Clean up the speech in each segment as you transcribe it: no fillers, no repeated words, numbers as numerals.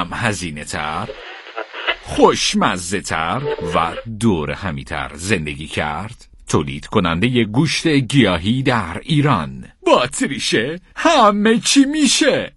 کم هزینه تر، خوشمزه تر و دور همیتر زندگی کرد؟ تولید کننده گوشت گیاهی در ایران با تریشه همه چی میشه.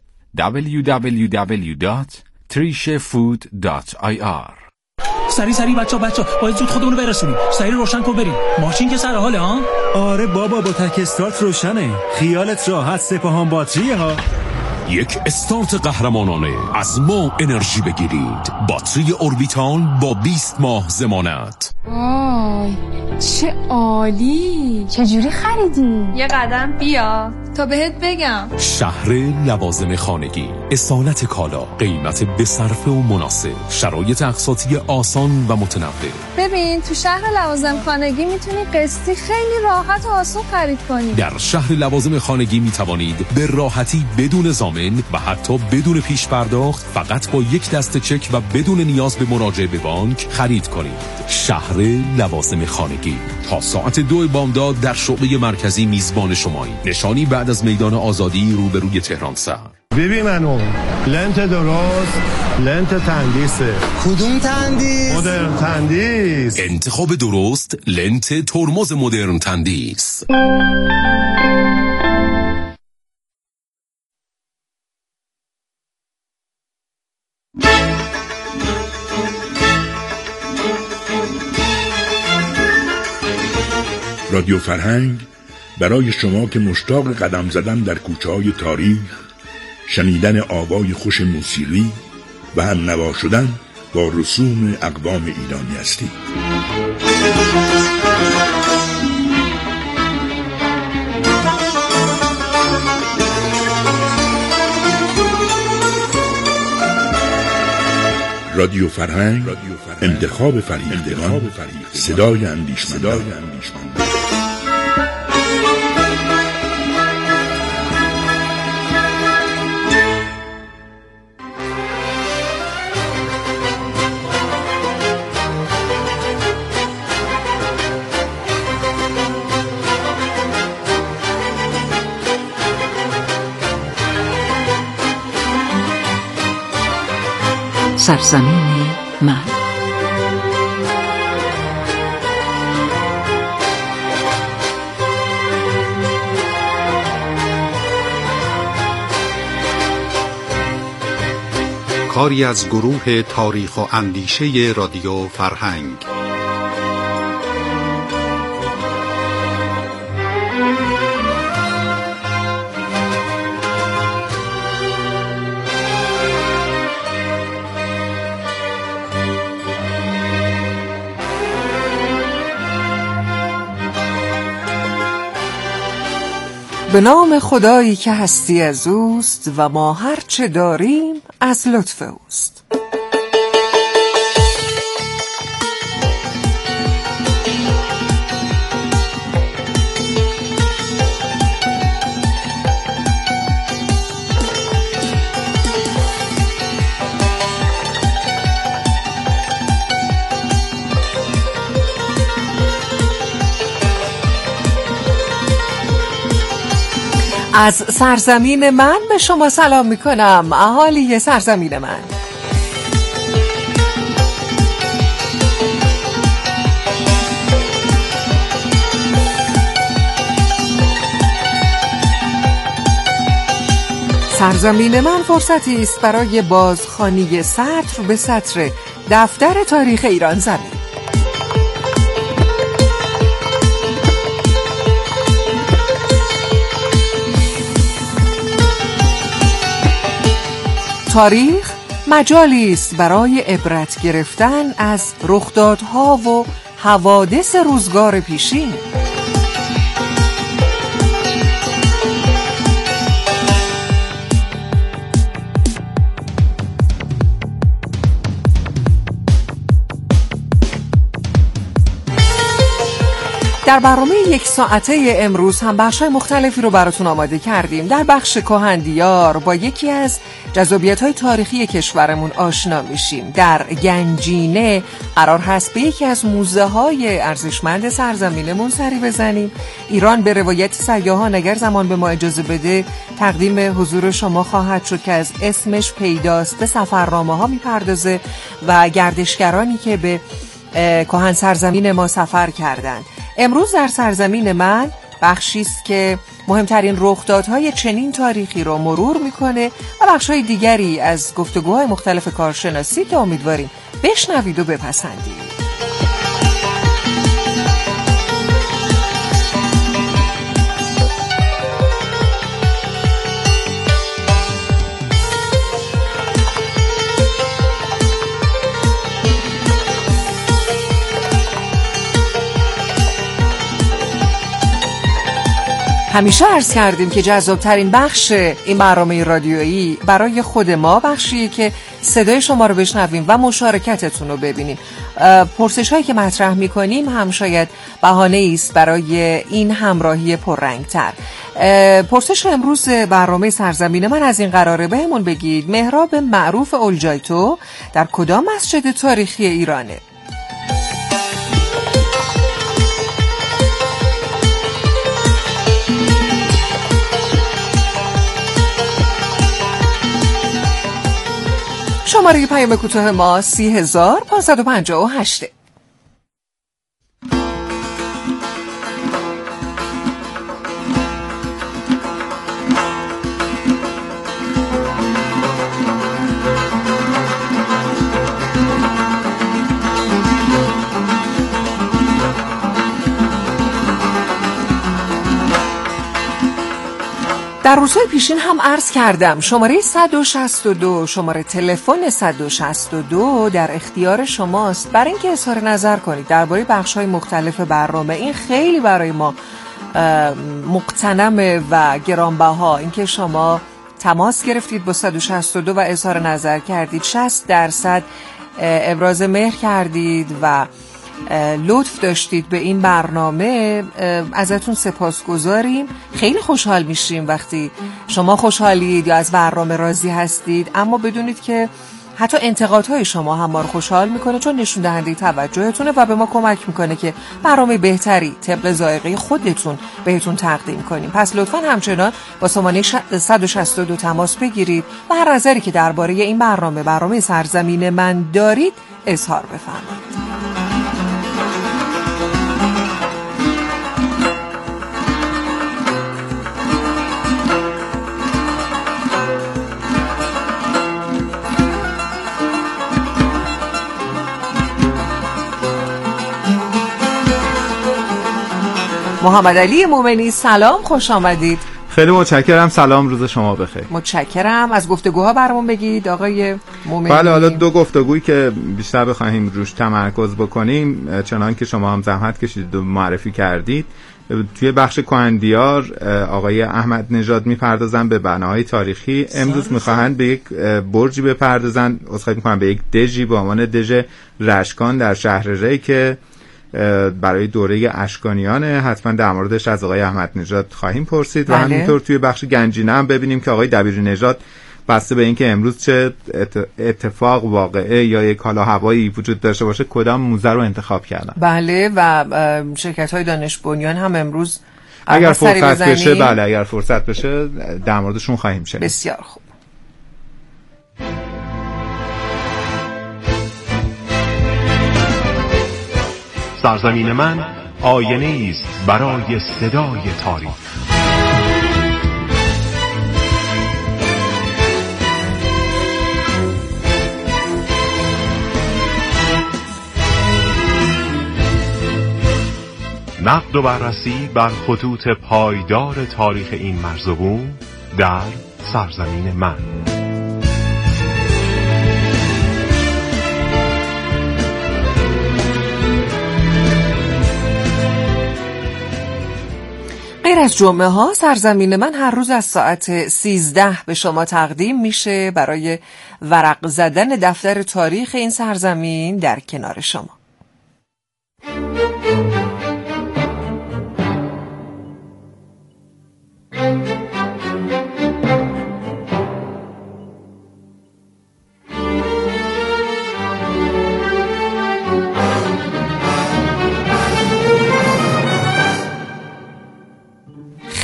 www.trishefood.ir. سری بچا باید زود خودمونو برسونیم. سری روشن کن بریم. ماشین که سر حاله ها؟ آره بابا، با تک استارت روشنه. خیالت راحت، سپاهان باتریه ها. یک استارت قهرمانانه از ما انرژی بگیرید. باتری اوربیتال با 20 ماه ضمانت. وای چه عالی. چجوری خریدی؟ یه قدم بیا تا بهت بگم. شهر لوازم خانگی، اصالت کالا، قیمت بصرفه و مناسب، شرایط اقساطی آسان و متنوع. ببین تو شهر لوازم خانگی میتونی قسطی خیلی راحت و آسون خرید کنی. در شهر لوازم خانگی میتوانید به راحتی بدون ضامن و حتی بدون پیش پرداخت فقط با یک دسته چک و بدون نیاز به مراجعه به بانک خرید کنید. شهر لوازم خانگی تا ساعت 2 بامداد در شعبه مرکزی میزبان شمایی. نشانی بعد از میدان آزادی روبروی تهران سر. ببین منو لنت درست، لنت تندیسه. کدوم تندیس؟ مدرن تندیس. انتخاب درست، لنت ترمز مدرن تندیس. رادیو فرهنگ برای شما که مشتاق قدم زدن در کوچه‌های تاریخ، شنیدن آوای خوش موسیقی و هم نوا شدن با رسوم اقوام ایرانی هستید. رادیو فرهنگ، انتخاب فریختگان، صدای اندیشمندان. سرزمین من. کاری از گروه تاریخ و اندیشه رادیو فرهنگ. به نام خدایی که هستی از اوست و ما هر چه داریم از لطف اوست. از سرزمین من به شما سلام میکنم، اهالی سرزمین من. سرزمین من فرصتی است برای بازخوانی سطر به سطر دفتر تاریخ ایران زمین. تاریخ مجالی است برای عبرت گرفتن از رخدادها و حوادث روزگار پیشین. در برنامه 1 ساعته امروز هم بخش‌های مختلفی رو براتون آماده کردیم. در بخش کهندیار با یکی از جذابیت‌های تاریخی کشورمون آشنا میشیم. در گنجینه قرار هست به یکی از موزه‌های ارزشمند سرزمینمون سری بزنیم. ایران به روایت سیاحان اگر زمان به ما اجازه بده تقدیم حضور شما خواهد شد که از اسمش پیداست. به سفرنامه‌ها میپردازه و گردشگرانی که به کهن سرزمین ما سفر کردند. امروز در سرزمین من بخشی است که مهمترین رخدادهای چنین تاریخی رو مرور میکنه و بخش‌های دیگری از گفتگوهای مختلف کارشناسی که امیدواریم بشنوید و بپسندید. همیشه عرض کردیم که جذابترین بخش این برنامه رادیویی برای خود ما بخشیه که صدای شما رو بشنویم و مشارکتتون رو ببینیم. پرسش هایی که مطرح میکنیم هم شاید بهانه است برای این همراهی پررنگتر. پرسش امروز برنامه سرزمین من از این قراره بهمون بگید محراب معروف اولجایتو در کدام مسجد تاریخی ایرانه؟ شماره پیام کوتاه ما 30558. در روزهای پیشین هم عرض کردم شماره 162 شماره تلفن 162 در اختیار شماست برای اینکه اظهار نظر کنید درباره بخش‌های مختلف برنامه. این خیلی برای ما مقتنمه و گرانبها اینکه شما تماس گرفتید با 162 و اظهار نظر کردید. 60% ابراز مهر کردید و لطف داشتید به این برنامه. ازتون سپاسگزاریم. خیلی خوشحال میشیم وقتی شما خوشحالید یا از برنامه راضی هستید، اما بدونید که حتی انتقادهای شما هم ما رو خوشحال میکنه چون نشون دهنده توجهتونه و به ما کمک میکنه که برنامه بهتری طبق ذائقه خودتون بهتون تقدیم کنیم. پس لطفاً همچنان با شماره 162 تماس بگیرید و هر نظری که درباره این برنامه سرزمین من دارید اظهار بفرمایید. محمد علی مومنی سلام، خوش آمدید. خیلی متشکرم. سلام، روز شما بخیر. متشکرم. از گفتگوها برامون بگید آقای مومنی. بله، حالا دو گفتگویی که بیشتر بخوایم روش تمرکز بکنیم، چنان که شما هم زحمت کشیدید و معرفی کردید، توی بخش کهندیار آقای احمد نژاد میپردازن به بناهای تاریخی. امروز میخواهند به یک برجی بپردازن، عذرخواهی میکنم، به یک دژی به عنوان دژ رشکان در شهر ری که برای دوره اشکانیانه. حتما در موردش از آقای احمد نژاد خواهیم پرسید. و همینطور توی بخش گنجینه هم ببینیم که آقای دبیر نژاد بسته به اینکه امروز چه اتفاق واقعه یا یک حال و هوایی وجود داشته باشه کدام موزه رو انتخاب کردن. بله، و شرکت‌های دانش بنیان هم امروز اگر فرصت بشه، بله اگر فرصت بشه در موردشون خواهیم شنید. بسیار خوب. سرزمین من آینه است برای صدای تاریخ. نقد و بررسی بر خطوط پایدار تاریخ این مرزبون در سرزمین من. غیر از جمعه ها سرزمین من هر روز از ساعت 13 به شما تقدیم میشه برای ورق زدن دفتر تاریخ این سرزمین در کنار شما.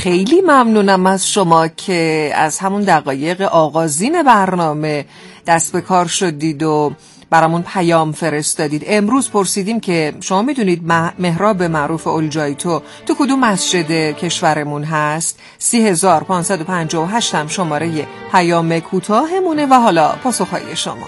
خیلی ممنونم از شما که از همون دقایق آغازین برنامه دست به کار شدید و برامون پیام فرستادید. امروز پرسیدیم که شما میدونید محراب معروف اولجایتو تو کدوم مسجد کشورمون هست؟ 3558 هم شماره پیام کوتاهمونه و حالا پاسخهای شما.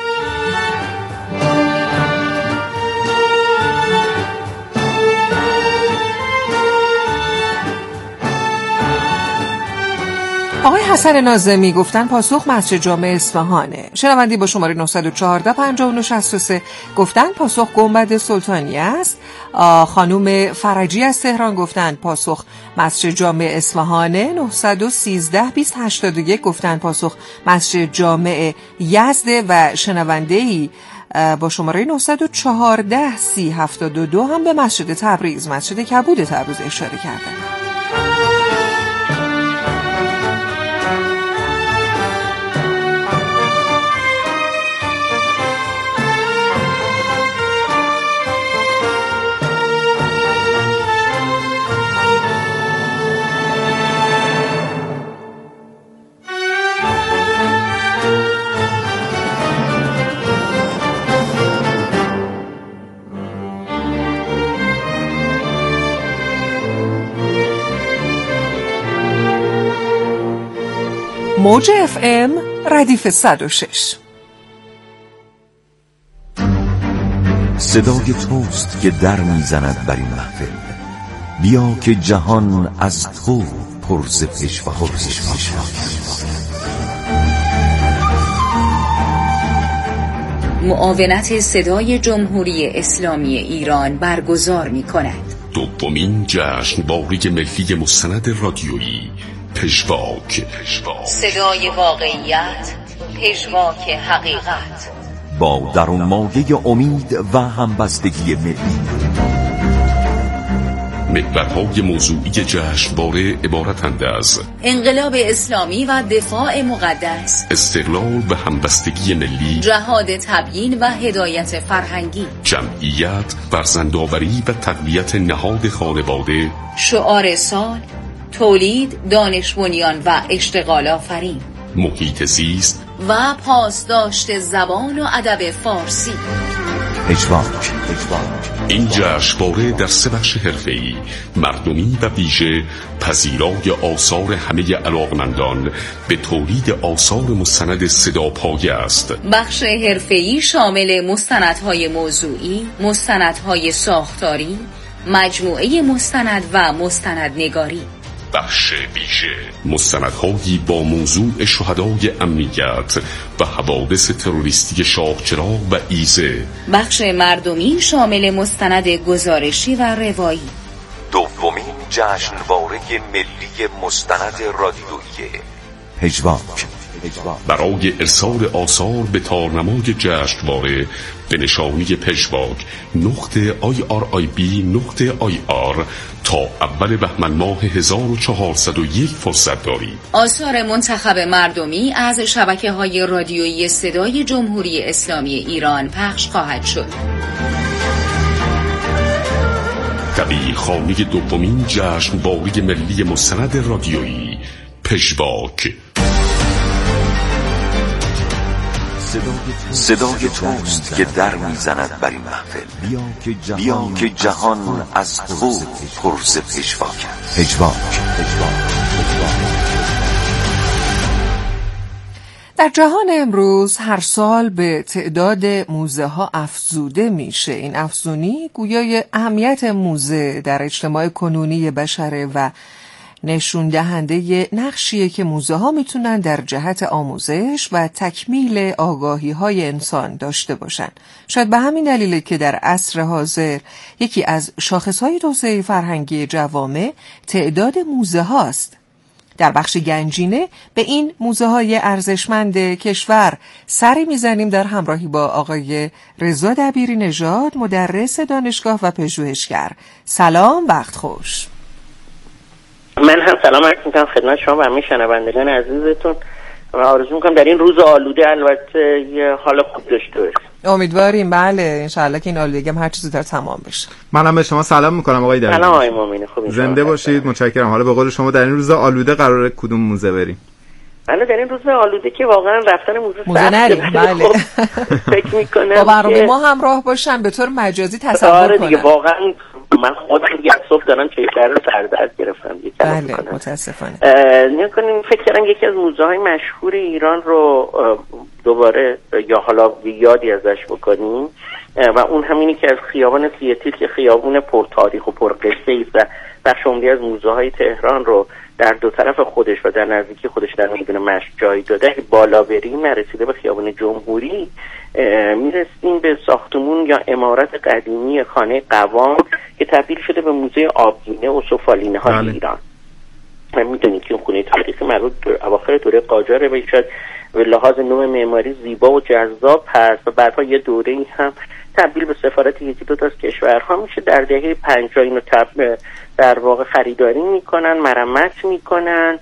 آقای حسن ناظمی گفتن پاسخ مسجد جامع اصفهانه. شنوندی با شماره 914 5963 گفتن پاسخ گنبد سلطانیه است. خانوم فرجی از تهران گفتن پاسخ مسجد جامع اصفهانه. 913 2081 گفتن پاسخ مسجد جامع یزد و شنونده‌ای با شماره 914 3072 هم به مسجد تبریز، مسجد کبود تبریز اشاره کردن. موج FM ردیف 106. صدای توست که در میزند بر این محفل. بیا که جهان از تو پر ز پشواست. معاونت صدای جمهوری اسلامی ایران برگزار می‌کند. دومین جشنواره ملی مستند رادیویی پژواک. صدای واقعیت، پژواک حقیقت، با درونمایه امید و همبستگی ملی. محورهای موضوعی جشنواره عبارتند از انقلاب اسلامی و دفاع مقدس، استقلال و همبستگی ملی، جهاد تبیین و هدایت فرهنگی، جمعیت، فرزندآوری و تقویت نهاد خانواده، شعار سال، تولید، دانش بنیان و اشتغال آفرین، محیط زیست و پاسداشت زبان و ادب فارسی. پژواک. این جشنواره در 3 بخش حرفه‌ای، مردمی و ویژه، پذیرای آثار همه علاقمندان به تولید آثار مستند صداپایه است. بخش حرفه‌ای شامل مستندهای موضوعی، مستندهای ساختاری، مجموعه مستند و مستندنگاری. بخش ویژه، مستندهایی با موضوع شهدای امنیت و حوادث تروریستی شاهچراغ و ایزه. بخش مردمی شامل مستند گزارشی و روایی. دومین جشنواره ملی مستند رادیویی پژواک. برای ارسال آثار به تارنمای جشنواره به نشانی پژواک .irib.ir تا اول بهمن ماه 1401 فرصت دارید. آثار منتخب مردمی از شبکه‌های رادیویی صدای جمهوری اسلامی ایران پخش خواهد شد. طبیعی خانه دومین جشنواره ملی مستند رادیویی پژواک. صدای توست که در میزند بر این محفل. بیا که جهان از تو پر ز پژواک. در جهان امروز هر سال به تعداد موزه ها افزوده میشه. این افزونی گویای اهمیت موزه در اجتماع کنونی بشره و نشون دهنده نقشیه که موزه ها میتونن در جهت آموزش و تکمیل آگاهی های انسان داشته باشن. شاید به همین دلیله که در عصر حاضر یکی از شاخص های توسعه فرهنگی جوامع تعداد موزه هاست. در بخش گنجینه به این موزه های ارزشمند کشور سری میزنیم در همراهی با آقای رضا دبیری نژاد، مدرس دانشگاه و پژوهشگر. سلام، وقت خوش. من هم سلام عرض می‌کنم خدمت شما و همه شنوندگان عزیزتون و آرزو می‌کنم در این روز آلوده البته یه حال خوب داشته باشید. امیدواریم. بله انشالله که این آلودگی هم هر چه زودتر تمام بشه. منم به شما سلام میکنم آقای دبیر. سلام آقای مومنی، خوب زنده باشید. متشکرم. حالا به قول شما در این روز آلوده قراره کدوم موزه بریم؟ بله در این روز آلوده که واقعا رفتن موزه نریم. بله فکر میکنم با برنامه ما همراه باشن به طور مجازی تصور کنن. دیگه واقعا من خودم دیگه از صبح دارم چهره رو سردرد گرفتم دیگه. بله متاسفانه. نکنیم فکر کردم یکی از موزه های مشهور ایران رو دوباره یا حالا یادی ازش بکنیم و اون همینی که از خیابان سیاتیل که خیابون پرتاریخ و پرقصه است و بخش عمده از موزه های تهران رو در دو طرف خودش و در نزدیکی خودش در میدون مشت جای داده، بالا بریم رسیده به خیابان جمهوری میرسیم به ساختمون یا عمارت قدیمی خانه قوام که تبدیل شده به موزه آبگینه و سفالینه های ایران. میدونید که اون خونه تاریخی مربوط به اواخر دوره قاجاره و شاید به لحاظ نوع معماری زیبا و جذاب هست و بعدها یه دوره‌ای هم تبدیل به سفارت یکی دو تا از کشورها میشه. در دهه 50 اینو در واقع خریداری میکنن، مرمت میکنن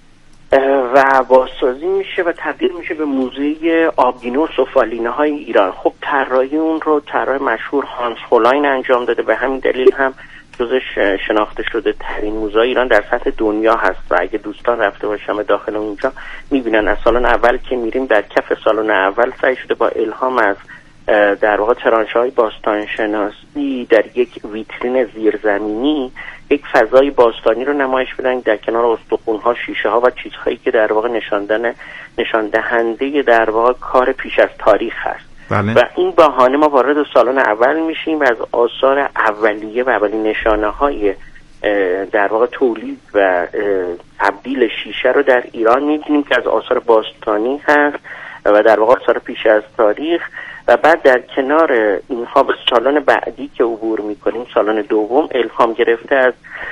و بازسازی میشه و تبدیل میشه به موزه آبگینه و سفالینه های ایران. خب طراحی اون رو طراح مشهور هانس هولاین انجام داده، به همین دلیل هم جزو شناخته شده ترین موزه ایران در سطح دنیا هست و اگه دوستان رفته باشن داخل اونجا میبینن از سالن اول که میریم در کف سالن اول سعی شده با الهام از در واقع ترانش‌های باستانشناسی در یک ویترین زیرزمینی یک فضای باستانی رو نمایش بدن در کنار استخوان‌ها، شیشه‌ها و چیزهایی که در واقع نشان دهنده در واقع کار پیش از تاریخ هست. بله. و این بهانه ما وارد سالن اول میشیم و از آثار اولیه و اولین نشانه‌های در واقع تولید و تبدیل شیشه رو در ایران می‌بینیم که از آثار باستانی هست و در واقع آثار پیش از تاریخ. و بعد در کنار اینها به سالن بعدی که عبور میکنیم، سالن دوم، الهام گرفته از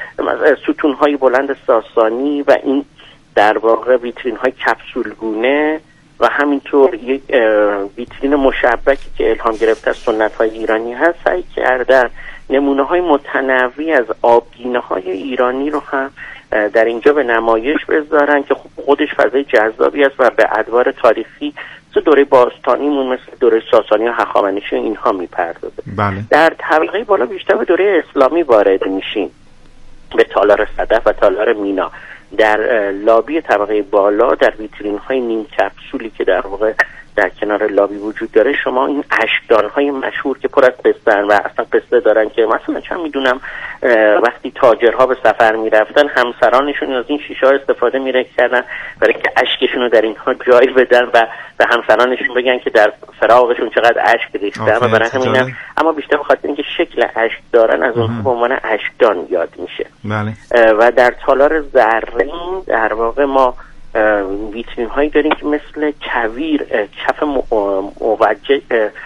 ستونهای بلند ساسانی و این در واقع ویترین های کپسولگونه و همینطور یک ویترین مشبکی که الهام گرفته از سنت های ایرانی هست، سعی کرده نمونه های متنوعی از آبگینه های ایرانی رو هم در اینجا به نمایش بذارن که خودش فضای جذابی است و به ادوار تاریخی دوره باستانیمون مثل دوره ساسانی و هخامنشی اینها میپردازه. بله. در طبقه بالا بیشتر به دوره اسلامی وارد میشیم، به تالار صدف و تالار مینا. در لابی طبقه بالا در ویترین های نیم کپسولی که در واقع در کنار لابی وجود داره شما این اشکدان های مشهور که پر از قصه و اصلا قصه دارن که مثلا چند میدونم وقتی تاجرها به سفر میرفتن همسرانشون از این شیشه ها استفاده میکردن برای که اشکشون رو در اینها جای بدن و به همسرانشون بگن که در فراقشون چقدر اشک ریختن و برای همین اما بیشتر بخاطر اینکه شکل اشک دارن از اونها به عنوان اشکدان یاد میشه. بله. و در تالار زرین در واقع ما ویترین هایی داریم که مثل کویر کف موجه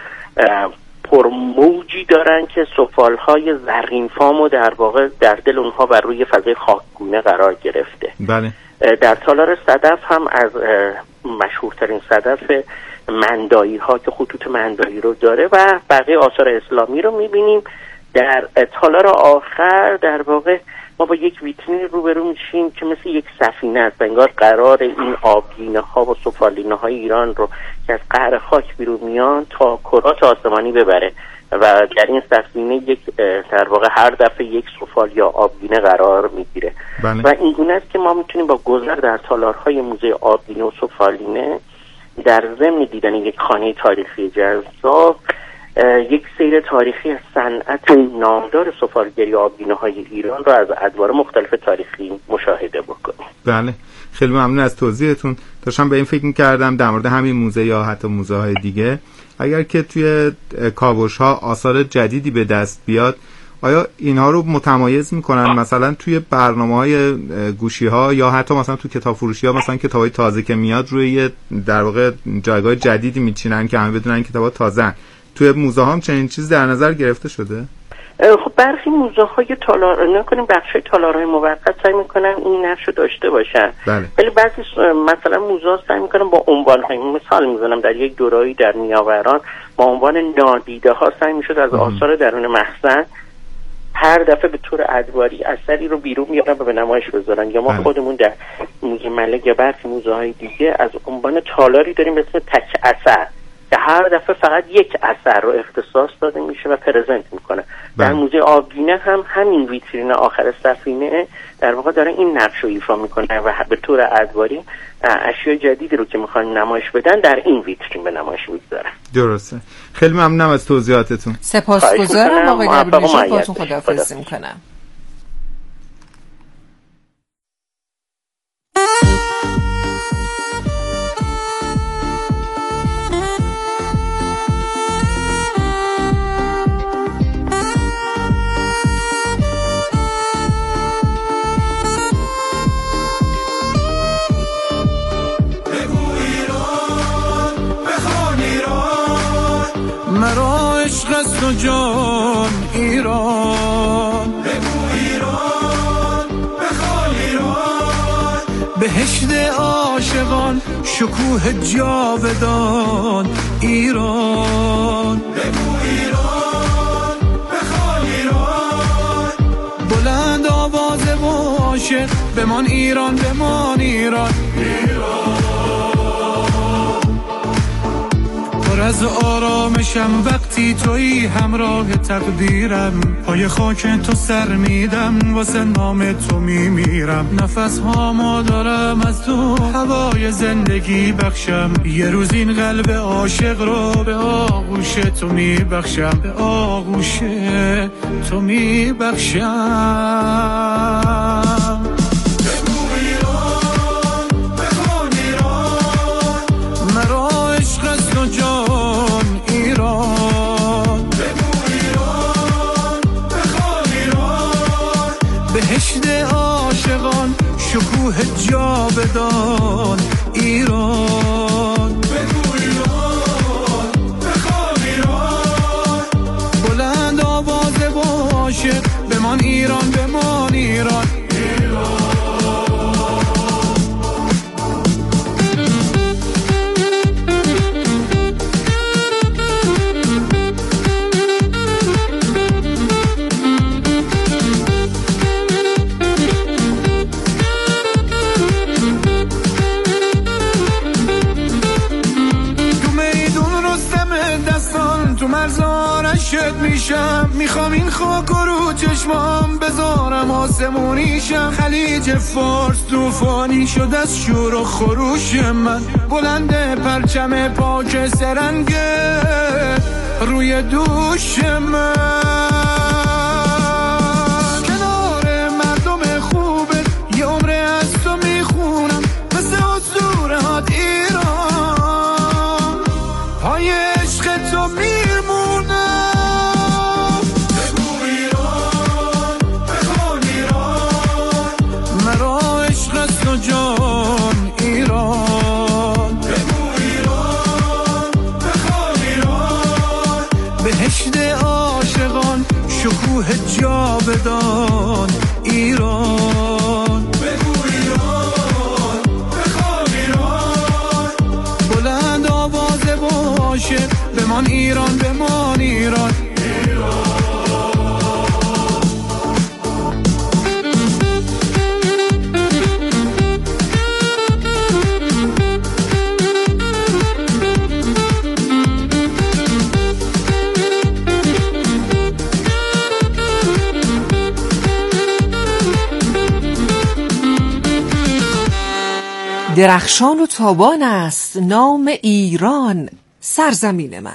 پرموجی دارن که سفال های زرین فام و در واقع در دل اونها بر روی فضای خاکگونه قرار گرفته. بله. در تالار صدف هم از مشهورترین صدف مندایی ها که خطوط مندایی رو داره و بقیه آثار اسلامی رو میبینیم. در تالار آخر در واقع ما با یک ویترین روبرو میشیم که مثل یک سفینه است، انگار قرار این آبگینه ها و سفالینه های ایران رو که از قعر خاک بیرون میان تا کرات آسمانی ببره و در این سفینه یک در واقع هر دفعه یک سفال یا آبگینه قرار میگیره. بله. و این گونه است که ما میتونیم با گذر در تالارهای موزه آبگینه و سفالینه در ضمن دیدن یک خانه تاریخی جذاب یک سیر تاریخی از صنعت نامدار سفالگری آبگینه های ایران را از ادوار مختلف تاریخی مشاهده بکنیم. بله، خیلی ممنون از توضیحتون. داشتم به این فکر می‌کردم در مورد همین موزه یا حتی موزه های دیگه اگر که توی کاوش‌ها آثار جدیدی به دست بیاد آیا اینها رو متمایز میکنن مثلا توی برنامه‌های گوشی‌ها یا حتی مثلا تو کتاب فروشی‌ها مثلا کتابای تازه که میاد روی در واقع جایگاه جدیدی میچینن که همه بدونن کتابا تازه؟ توی موزه هم چنین چیز در نظر گرفته شده؟ خب برخی موزه های تالار نکنیم بخشای تالارهای موقت سعی میکنن این نقش رو داشته باشن. بله. ولی بعضی مثلا موزه ها سعی میکنن با عنوان‌های مثال میزنم در یک دوره‌ای در نیاوران با عنوان نادیده ها سعی میشد از آثار درون مخزن هر دفعه به طور ادواری اثری رو بیرون میارن و به نمایش بذارن. یا ما خودمون در موزه ملک یا برخی موزه های دیگه از عنوان تالاری داریم مثل تک اثر که هر دفعه فقط یک اثر رو اختصاص داده میشه و پرزنت میکنه. در موزه آبگینه هم همین ویترین آخر صفینه در واقع داره این نقش رو ایفا میکنه و به طور ادواری اشیاء جدیدی رو که میخوان نمایش بدن در این ویترین به نمایش میگذارن. درسته. خیلی ممنونم از توضیحاتتون. سپاسگزارم آقای گبریل نژاد، باهاتون خداحافظی میکنم. مرا عشق است و جان ایران، بگو ایران، بخوان ایران، بهشت عاشقان، شکوه جاودان ایران، بگو ایران، بخوان ایران، بلند آواز عاشق بمان ایران، بمان ایران، از آرامشم وقتی تویی همراه تقدیرم، پای خاک تو سر میدم واسه نام تو میمیرم، نفس هامو دارم از تو هوای زندگی بخشم، یه روز این قلب عاشق رو به آغوش تو میبخشم، به آغوش تو میبخشم. بهشت عاشقان، شکوه جاودان ایران، بگو ایران، بخوان ایران، بلند آواز عاشق بمان ایران، بمان ایران، میشم، میخوام این خاک رو چشمام بذارم آسمونیشم، خلیج فارس طوفانی شد از شور و خروش من، بلند پرچم پاک سرنگه روی دوش من، کنار مردم خوبه یه عمره از تو میخونم، مثل اسطورهات ایران، پای عشق تو میمونم، جان ایران، بگو ایران، بخوان ایران، بهشت عاشقان، شکوه جاودان ایران، بگو ایران، بخوان ایران، بلند آواز عاشق بمان ایران، بمان ایران، درخشان و تابان است نام ایران، سرزمین من.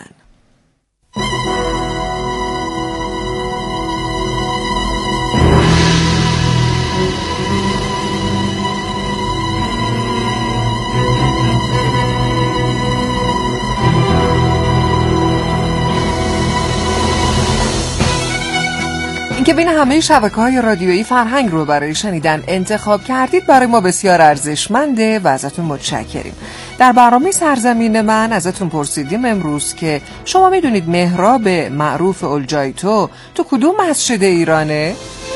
که بین همه شبکه‌های رادیویی فرهنگ رو برای شنیدن انتخاب کردید برای ما بسیار ارزشمنده و ازتون متشکریم. در برنامه سرزمین من ازتون پرسیدیم امروز که شما میدونید محراب معروف اولجایتو تو کدوم مسجد ایرانه؟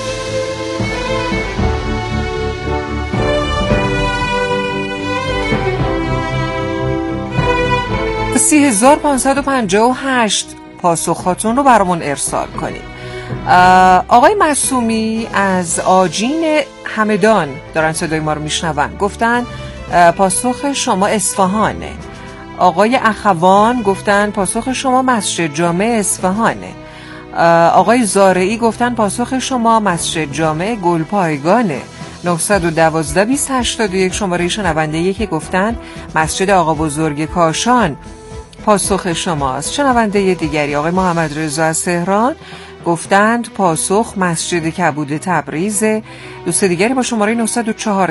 30558 پاسخاتون رو برامون ارسال کنید. آقای معصومی از آجین همدان دارن صدای ما رو میشنون، گفتن پاسخ شما اصفهانه. آقای اخوان گفتن پاسخ شما مسجد جامع اصفهانه. آقای زارعی گفتن پاسخ شما مسجد جامع گلپایگانه. 912-2081 شماره شنونده که گفتن مسجد آقا بزرگ کاشان پاسخ شماست. شنونده دیگری آقای محمد رضا از تهران گفتند پاسخ مسجد کبود تبریز. دوست دیگری با شماره 914-3872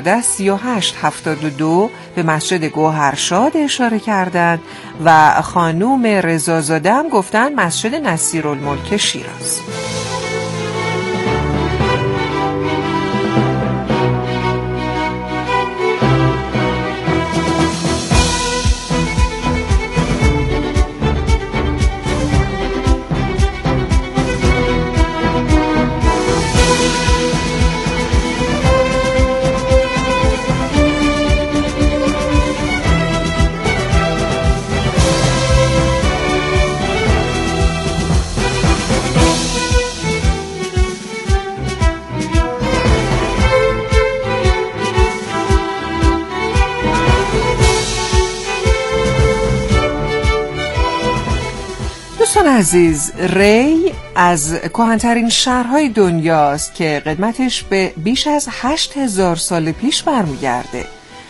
به مسجد گوهرشاد اشاره کردند و خانوم رضازاده هم گفتند مسجد نصیرالملک شیراز. عزیز، ری از کهن‌ترین شهرهای دنیاست که قدمتش به بیش از 8000 سال پیش برمیگرده.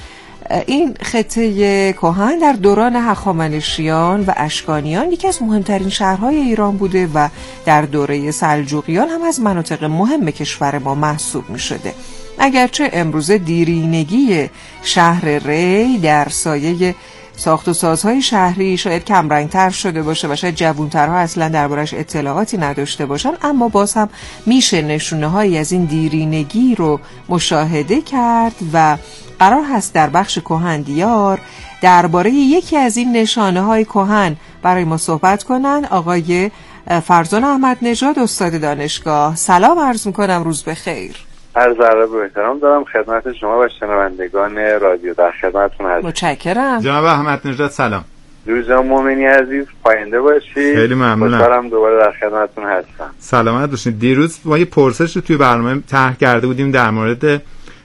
این خطه کهن در دوران هخامنشیان و اشکانیان یکی از مهمترین شهرهای ایران بوده و در دوره سلجوقیان هم از مناطق مهم کشور ما محسوب می شده. اگرچه امروزه دیرینگی شهر ری در سایه ساخت و سازهای شهری شاید کمرنگتر شده باشه و شاید جوانترها اصلا دربارش اطلاعاتی نداشته باشن، اما باز هم میشه نشونه هایی از این دیرینگی رو مشاهده کرد و قرار هست در بخش کهندیار درباره یکی از این نشانه های کهن برای ما صحبت کنن آقای فرزان احمد نژاد استاد دانشگاه. سلام عرض میکنم، روز بخیر. عرض ادب و احترام دارم خدمت شما و شنوندگان رادیو، در خدمتتون هستم. متشکرم. جناب احمد نژاد سلام. روز مومنی عزیز پاینده باشید. خیلی ممنونم. خوشحالم دوباره در خدمتتون هستم. سلامت باشید. دیروز ما یه پرسش رو توی برنامه طرح کرده بودیم در مورد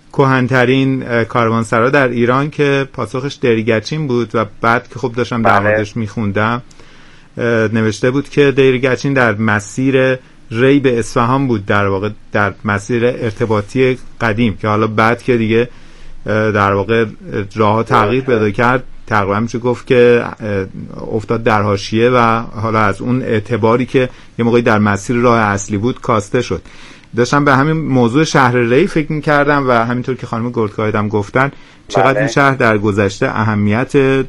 کهن‌ترین کاروانسرا در ایران که پاسخش دریگچین بود و بعد که خب داشتم در موردش میخوندم نوشته بود که دریگچین در مسیر ری به اصفهان بود، در واقع در مسیر ارتباطی قدیم که حالا بعد که دیگه در واقع راه‌ها تغییر پیدا کرد تقریبا میشه گفت که افتاد در حاشیه و حالا از اون اعتباری که یه موقعی در مسیر راه اصلی بود کاسته شد. داشتم به همین موضوع شهر ری فکر می‌کردم و همینطور که خانم گردکاهی هم گفتن چقدر این شهر در گذشته اهمیت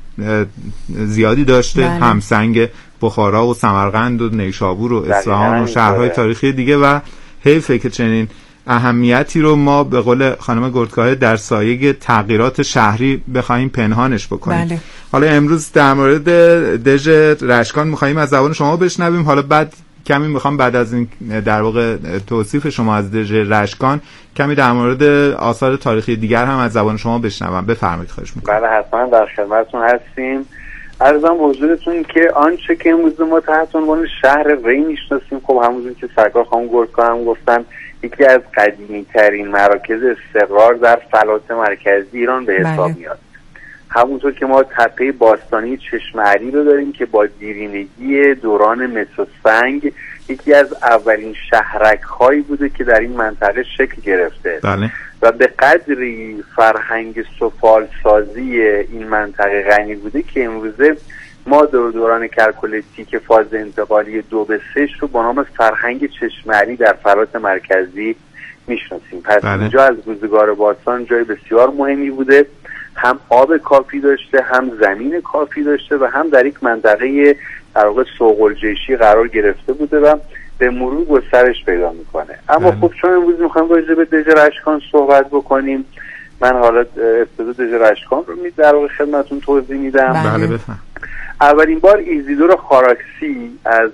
زیادی داشته، همسنگ بخارا و سمرقند و نیشابور و اصفهان و شهرهای تاریخی دیگه و حیفه که چنین اهمیتی رو ما به قول خانم گردکاهی در سایه تغییرات شهری بخوایم پنهانش بکنیم. بله. حالا امروز در مورد دژ رشکان می‌خوایم از زبان شما بشنویم، حالا بعد کمی میخوام بعد از این در واقع توصیف شما از دژ رشکان کمی در مورد آثار تاریخی دیگر هم از زبان شما بشنوم. بفرمایید خواهش میکنم. بله حتما در خدمتتون هستیم. عرضم حضورتون که آنچه که امروز ما تحت عنوان شهر ری میشناسیم، خب همونجور که سرکار خانم گردکاهی هم گفتن یکی از قدیمی ترین مراکز استقرار در فلات مرکزی ایران به حساب میاد. همونطور که ما تپه باستانی چشمعری رو داریم که با دیرینگی دوران مس و سنگ یکی از اولین شهرک هایی بوده که در این منطقه شکل گرفته. بله. و به قدری فرهنگ سفال سازی این منطقه غنی بوده که امروزه ما دوران کرکولتی فاز انتقالی 2 به 3 رو با نام فرهنگ چشمعری در فلات مرکزی میشناسیم. پس اینجا از روزگار باستان جای بسیار مهمی بوده، هم آب کافی داشته، هم زمین کافی داشته و هم در یک منطقه در واقع سوق‌الجیشی قرار گرفته بوده و به مرور گسترش پیدا میکنه. اما خب چون امروز میخوایم راجع به دژ رشکان صحبت بکنیم، من حالا ابتدا دژ رشکان رو در واقع خدمتتون توضیح میدم. بله بفهم. اولین بار ایزیدور خاراکسی از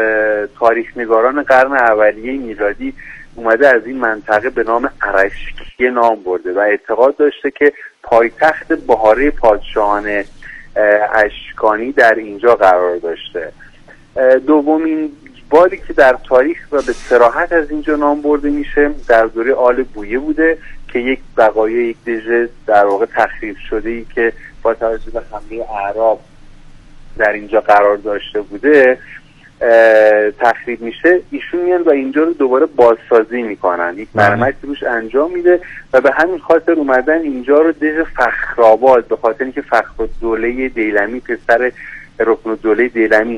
تاریخ نگاران قرن اولیه میلادی اومده از این منطقه به نام ارشکی نام برده و اعتقاد داشته که پایتخت بهاره پادشاهان اشکانی در اینجا قرار داشته. دومین باری که در تاریخ و به صراحت از اینجا نام برده میشه در دوره آل بویه بوده که یک بقایای یک دژ در واقع تخریب شده ای که با توجه به حمله اعراب در اینجا قرار داشته بوده تخریب میشه، ایشون میان و اینجا رو دوباره بازسازی میکنن، یک مرمتی روش انجام میده و به همین خاطر اومدن اینجا رو ده فخرآباد، به خاطر اینکه فخرالدوله دیلمی پسر رکنالدوله دیلمی